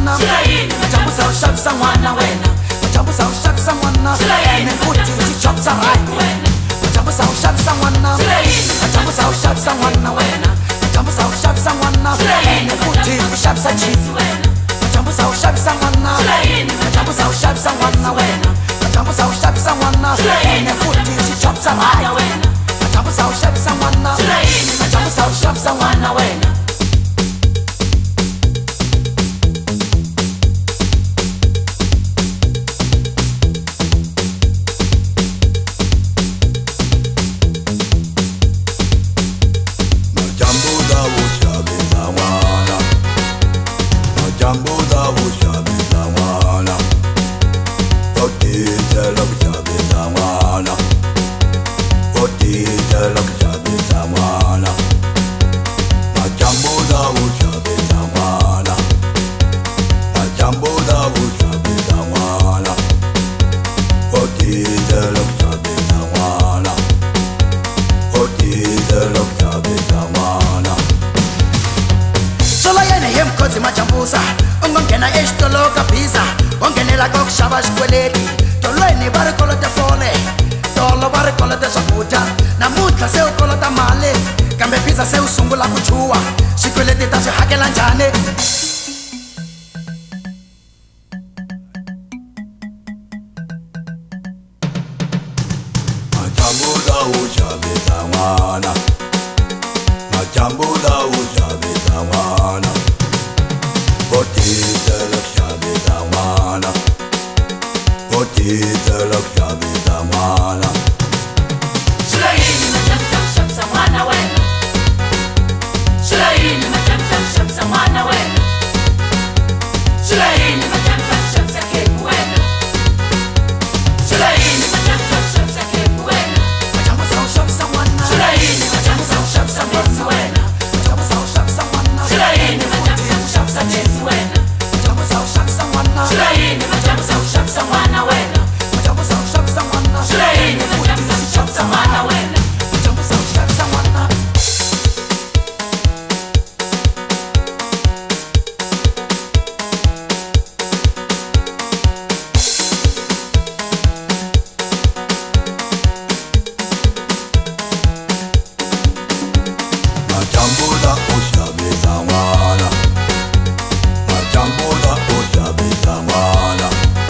n'wana machambusa uxavisa n'wana wena machambusa uxavisa n'wana ene futhi tichopsa right machambusa uxavisa n'wana machambusa uxavisa n'wana wena machambusa uxavisa n'wana ene futhi uxavisa chief machambusa uxavisa n'wana machambusa uxavisa n'wana wena machambusa uxavisa n'wana ene futhi tichopsa right machambusa uxavisa n'wana machambusa uxavisa n'wana wena ungongena exitolo ka biza ongenela ka ku xava xikweleti tolweni va ri kolota fole tolo va ri kolota swakudya namuntlha se u kolota mali kambe biza se u sungula ku chuwa xikweleti ta swi hakela njhani machambuza u xavisa n'wana machambuza u xavisa n'wana Potitela xavisa n'wana potitela xavisa n'wana Sula yini machambusa uxavisa n'wana wena Sula yini machambusa uxavisa n'wana wena Sula yini machambusa uxavisa khepu wena Sula yini machambusa uxavisa khepu wena machambusa uxavisa n'wana Sula yini machambusa uxavisa khepu wena machambusa uxavisa n'wana Sula yini machambusa uxavisa khepu wena machambusa uxavisa n'wana Sula yini machambusa uxavisa n'wana wena machambusa uxavisa n'wana Sula yini machambusa uxavisa n'wana wena machambusa uxavisa n'wana machambuza u xavisa n'wana machambuza u xavisa n'wana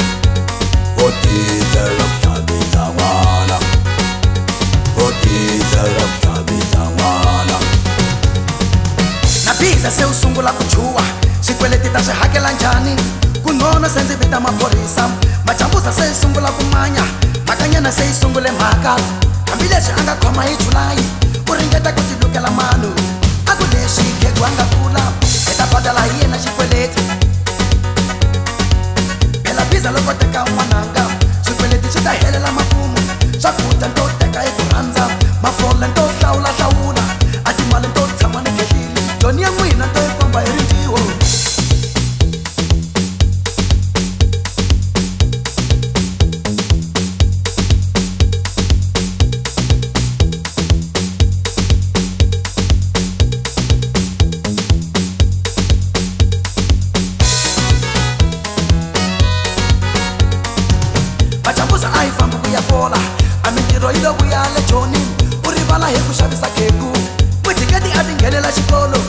potitela xavisa n'wana potitela xavisa n'wana na biza se u sungula ku chuwa xikweleti ta swi hakela njhani ku nona se ndzi vita maphorisa machambusa se i sungula ku manya makanyana se i sungule mhaka hambileswi a nga khoma hi julayi u ringeta ku tilukela manu a ku leswi khegu a nga kula hi ta badala hi yena xikweleti phela biza loko teka n'wananga swikweleti swi ta helela makumu swakudya nto teka hi ku rhandza mafole nto hlawulahlawula a timali nto tshama ni khehlile joni ya n'wina nto yi komba hi rintiwo machambusa a yi fambi ku ya fola a mintirho yi lo vuya le joni u rivala hi ku xavisa khegu muchiketi a tinghenela xikolo